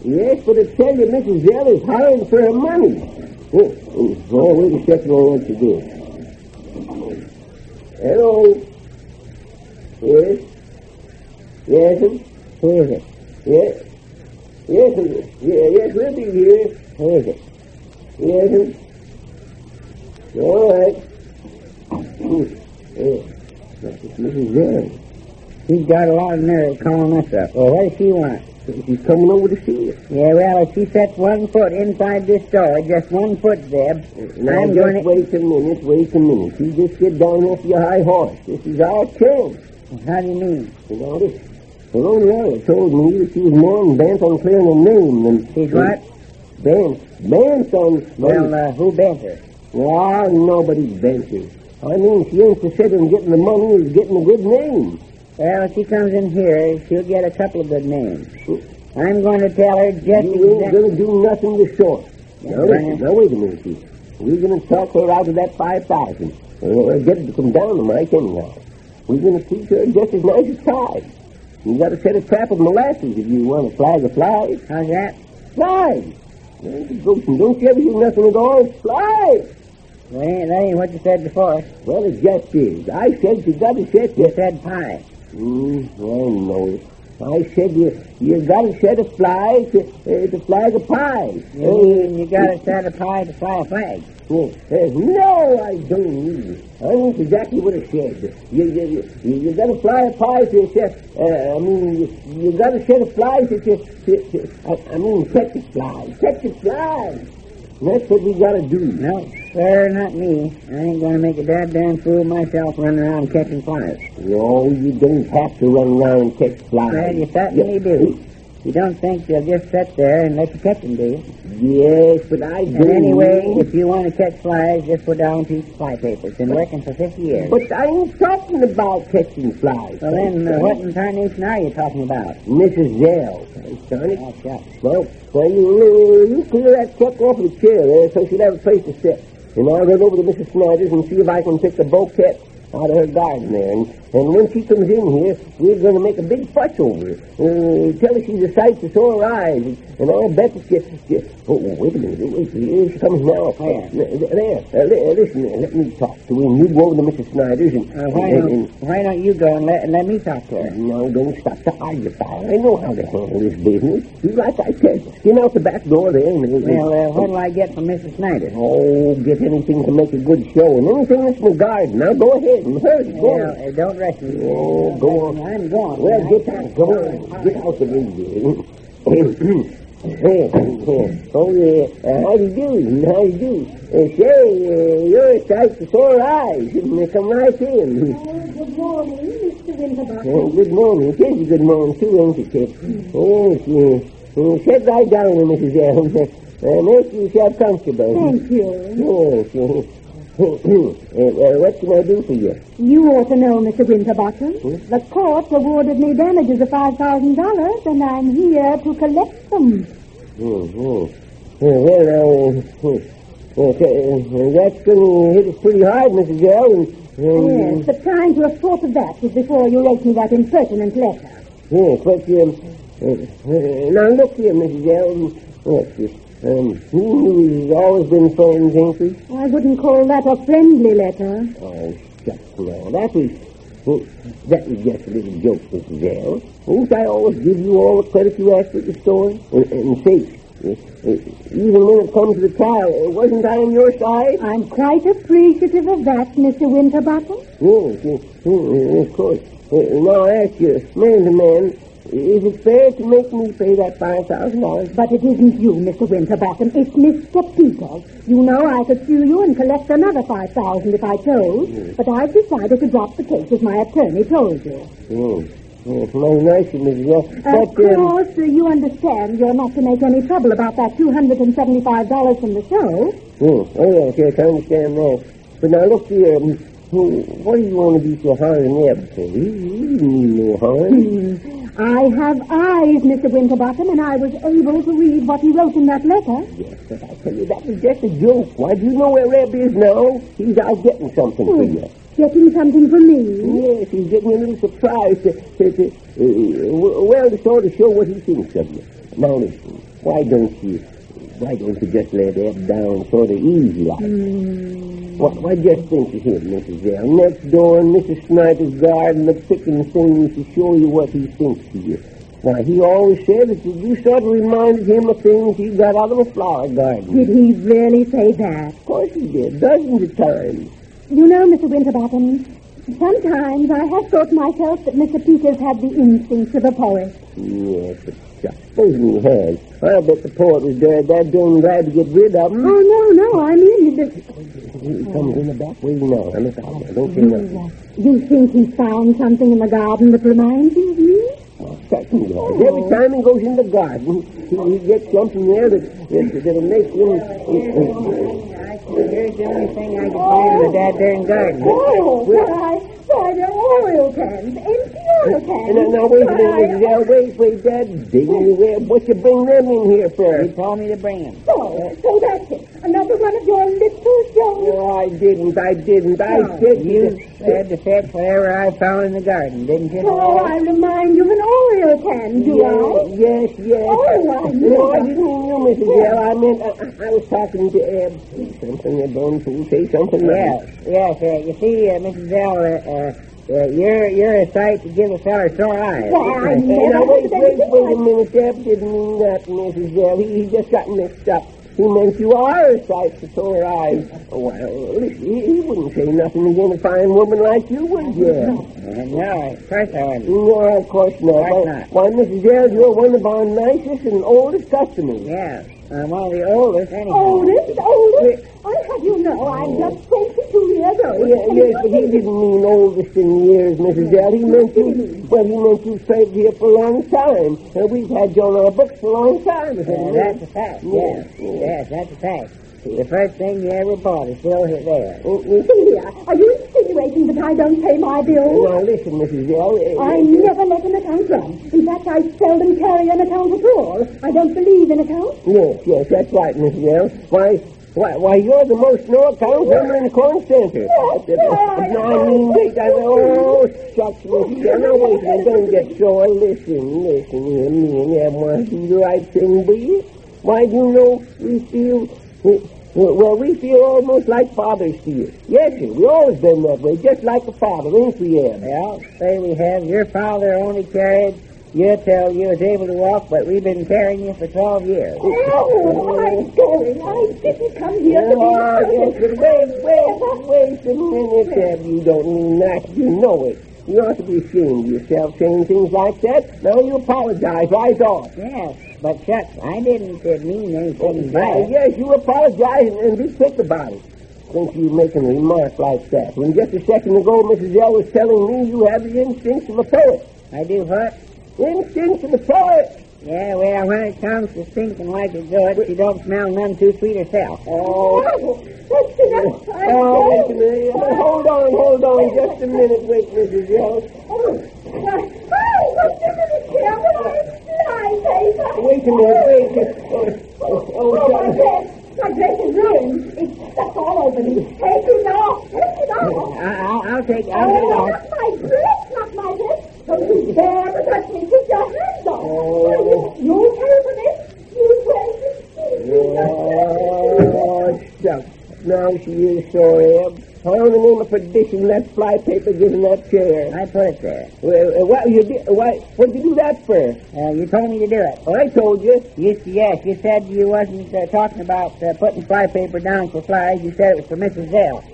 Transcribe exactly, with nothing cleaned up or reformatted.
Yes, but I tell you, Missus Zell is hiring for her money. Oh, oh, wait a second, I want to do. Hello? Yes? Yes, sir? Who is it? Yes? Yes, sir. Yeah, yes, we'll be here. Who is it? Yes, sir. All right. Yeah. That's Missus Zell. She's got a lot of nerve calling us up. Well, what does she want? She's coming over to see us. Yeah, well, if she sets one foot inside this door, just one foot, Zeb, now, I'm just going to... wait a minute, wait a minute. You just get down off your high horse. This is our chance. How do you mean? You know, this Colonial told me that she was more bent on clearing her name than... She's what? Bent. Bent on... Well, uh, who bent her? Well, nobody bent her. I mean, she ain't interested in getting the money as getting a good name. Well, if she comes in here, she'll get a couple of good names. I'm going to tell her just exactly... You ain't going to do nothing the sort. Now, listen, now, wait a minute, Chief. We're going to talk her out of that five thousand. Or get her to come down to Mike anyhow. We're going to teach her just as nice as five. You got to set a trap of molasses if you want to fly the flies. How's that? Flies! Don't you ever do nothing at all? Flies! Well, ain't, that ain't what you said before. Well, it just is. I said you got to set... You said pie. Mm, I know it. I said you you got to set a fly to uh, to fly the pie. You mean you got to set a pie to fly a flag? Uh, uh, no, I don't mean it. I mean exactly what I said. You you you, you got to fly a pie to set. Uh, I mean you, you got to set a fly to. to, to, to I, I mean catch a fly, catch a fly. That's what we got to do. No, sir, not me. I ain't going to make a dad-damn fool of myself running around catching flies. No, you don't have to run around and catch flies. Well, you certainly do. You don't think they'll just sit there and let you catch them, do you? Yes, but I do. And anyway, if you want to catch flies, just put down a piece of fly paper. It's been working for fifty years. But I ain't talking about catching flies. Well, then, uh, what incarnation are you talking about? Missus Zell. Sonny. Oh, sure. Well, well you, you clear that truck off the chair there so she'll have a place to sit. And I'll run over to Missus Snyder's and see if I can pick the bouquet out of her garden there. And, and when she comes in here, we're going to make a big fuss over her. Uh, tell her she's a sight to sore her eyes. And, and I'll bet that she... she oh, wait a minute. Wait, here she comes now. Where? There. Uh, there. Listen, let me talk to her. And you go over to Missus Snyder's and... Uh, why, and, don't, and, why don't you go and let, let me talk to her? No, don't stop to argue, pal. I know how to handle this business. You like I said, skin out the back door there. And, and, well, uh, what'll I get from Missus Snyder? Oh, get anything to make a good show. And anything that's in the garden. Now, go ahead and hurry. Go well, uh, don't rush me. Oh, go on. I'm going. Well, get out. Go on. Get out the window. Here, here. Oh, yeah. Uh, how do you do? How do you do? Uh, say, uh, you're a sight to sore eyes. They come right in. Oh, good morning, Mister Winterbottom. Oh, good morning. It is a good morning, too, ain't it, Kit? Oh, yes. Uh, sit right down, Missus Elms. Uh, make yourself comfortable. Thank you. Yes, yes. uh, uh, what can I do for you? You ought to know, Mister Winterbottom. Hmm? The court awarded me damages of five thousand dollars, and I'm here to collect them. Mm-hmm. Uh, well, now, uh, uh, uh, that's going to hit us pretty hard, Missus L. And, um, Yes, but trying to have thought of that was before you wrote me that impertinent letter. Yes, but, um, uh, uh, now look here, Missus L. What's this? Um, who's always been friends, ain't we? I wouldn't call that a friendly letter. Oh, shucks, no. That was, well, that was just a little joke, Missus L. Won't I always give you all the credit you asked for the story? And, and say, uh, uh, even when it comes to the trial, uh, wasn't I on your side? I'm quite appreciative of that, Mister Winterbottom. Yes, yes, yes, of course. Uh, now I ask you, man to man, is it fair to make me pay that five thousand dollars? But it isn't you, Mister Winterbottom. It's Mister Peters. You know I could sue you and collect another five thousand dollars if I chose. Yes. But I've decided to drop the case as my attorney told you. Yes. Yes, very nice of Missus L. Of But, course, um, uh, you understand you're not to make any trouble about that two hundred seventy-five dollars from the show. Yes, oh, yes, yes, I understand that. But now, look here, um, what do you want to be so hard on Ebb for? He didn't mean no harm. I have eyes, Mister Winterbottom, and I was able to read what he wrote in that letter. Yes, but I tell you, that was just a joke. Why, do you know where Ebb is now? He's out getting something Oh, for you. Getting something for me? Yes, he's getting a little surprise to, to, to uh, well, to sort of show what he thinks of you. Now, listen, why don't you, why don't you just let Eb down sort of easy like? Mm. Why, why just think of him, Missus L. Next door in Missus Snyder's garden, the picking things to show you what he thinks of you. Why, he always said that you sort of reminded him of things he got out of a flower garden. Did he really say that? Of course he did, dozens of times. You know, Mister Winterbottom, sometimes I have thought myself that Mister Peters had the instincts of a poet. Yes, but shucks, supposing he has. I'll bet the poet was dead that dang glad to get rid of him. Oh, no, no, I mean... You, He comes in the back way now. Now, look out there. Don't say nothing. you think he found something in the garden that reminds you of me? Oh, certainly. Yes. Every time he goes in the garden, he, he gets something there that, that, that'll make him... I think here's the only thing I can find in the dad darn garden. Oh, why, why, they're oil cans, empty oil cans. Now, now, wait a minute, Missus L. Wait, wait, Dad. Digging where? What you bring them in here for? He told me to bring him. So, so that's it. Another one of your little jokes. No, I didn't. I didn't. I No, said You said to fetch whatever I found in the garden, didn't you? Oh, I remind you of an oil can, do I? Yes, yes, yes. Oh, I No, know. I didn't mean you, Missus L. I meant I, I was talking to Eb. Something you don't say something. Yes, yes. Uh, you see, uh, Missus L., uh, uh, uh, you're you're a sight to give a feller sore eyes. Why, I Hey, never now, wait, said wait, that. wait a minute. Eb didn't mean that, Missus L. He, he just got mixed up. He meant you are a sight to sore eyes. Well, he, he wouldn't say nothing against a fine woman like you, would you? Uh, no, of course I wouldn't. No, of course not. Of course why, not. why, Missus L., you're one of our nicest and oldest customers. Yeah, I'm one of the oldest anyhow. Oldest, oldest. I'll have you know I'm just twenty-two years old. Yeah, yes, but he didn't mean oldest in years, Missus L. He meant you, well, he meant you stayed here for a long time. And we've had you on our books for a long time. Uh, haven't we? that's a fact, yes. Yeah. Yes, that's a fact. The first thing you ever bought is still there. Uh, uh, See here, are you insinuating that I don't pay my bills? Now, listen, Missus L. uh, I never let an account run. In fact, I seldom carry an account at all. I don't believe in accounts. Yes, yes, that's right, Missus L. Why, why, why, you're the most no-account member in the corn center. Yes, yes, I No, I mean, wait, I oh, shucks, Missus L. Now, wait a minute, don't get sore. Listen, listen here, me and Em want to do the right thing, will you? Why, do you know, we feel... We, Well, we feel almost like fathers to you. Yes, sir. We always been that way, just like a father, ain't we, Ed? Well, say we have. Your father only carried you till you was able to walk, but we've been carrying you for twelve years. Oh, I'm going. I didn't come here to be... Oh, yes, but wait, wait, wait a minute, Ed. You don't mean that. You know it. You ought to be ashamed of yourself saying things like that. Now you apologize right off. Yes, but shucks, I didn't uh, mean anything Uh, bad. yes, you apologize and, and be quick about it. Think you making a remark like that. When just a second ago, Missus L was telling me you have the instincts of a poet. I do what? Instincts of a poet. Yeah, well, when it comes to thinking like a good, she don't smell none too sweet herself. Oh, That's enough. I'm oh, wait a going. minute. Oh, hold on, hold on, just a minute. Wait, Missus L. Oh, what's the minute here? Will I fly, paper? Wait a minute, wait. Oh, oh, Oh, oh, my dress. My dress is ruined. It's stuck all over me. Take it off. Take it off. I, I'll, I'll take, I'll Oh, take it off. not my dress, not my dress. Don't you dare to touch me. Keep your hands off. Oh. You, you pay for this. You pay oh, shucks. Now she is sorry, Eb. How in the name of perdition that flypaper given that chair? I put it there. Well, uh, what you did? Why? What'd you do that for? Uh, you told me to do it. I told you. You, yes, you said you wasn't uh, talking about uh, putting flypaper down for flies. You said it was for Missus L.